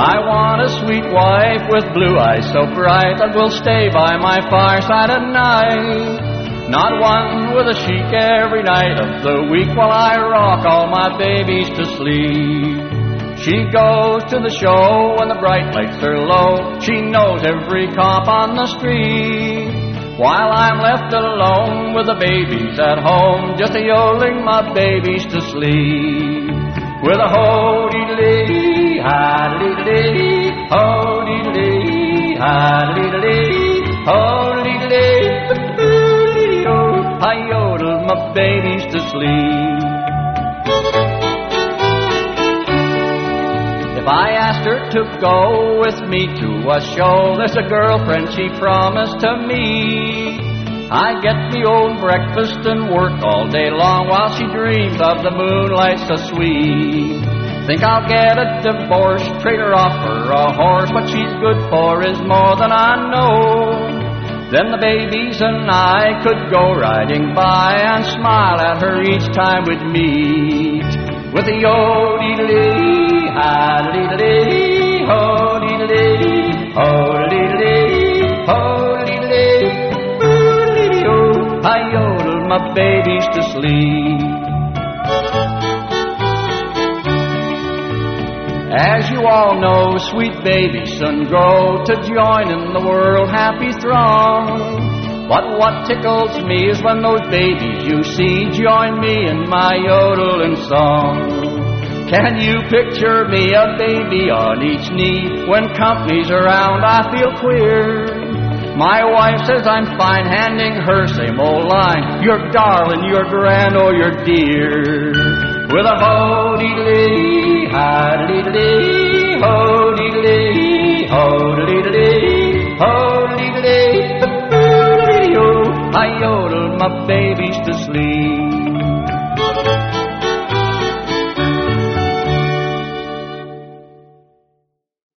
I want a sweet wife with blue eyes so bright that will stay by my fireside at night. Not one with a chic every night of the week while I rock all my babies to sleep. She goes to the show when the bright lights are low. She knows every cop on the street. While I'm left alone with the babies at home, just a-yodeling my babies to sleep. With a ho-dee-dee, ha-dee-dee, ho-dee-dee, ha-dee-dee, ho-dee-dee, I yodel my babies to sleep. If I asked her to go with me to a show, there's a girlfriend she promised to me. I get me own breakfast and work all day long while she dreams of the moonlight so sweet. Think I'll get a divorce, trade her off for a horse. What she's good for is more than I know. Then the babies and I could go riding by and smile at her each time we'd meet. With a yo-dee-dee, ha-dee-dee, ho-dee-dee, ho-dee-dee, ho-dee-dee, boo-dee-dee-oh, I yodel my babies to sleep. As you all know, sweet babies soon grow to join in the world happy throng. But what tickles me is when those babies you see join me in my yodeling song. Can you picture me, a baby on each knee? When company's around I feel queer. My wife says I'm fine, handing her same old line. You're darling, you're grand, oh you're dear. With a ho-dee-dee, ha-dee-dee, ho-dee-dee, ho-dee-dee, ho-dee-dee, boo-dee-dee-oh, I yodel my babies to sleep.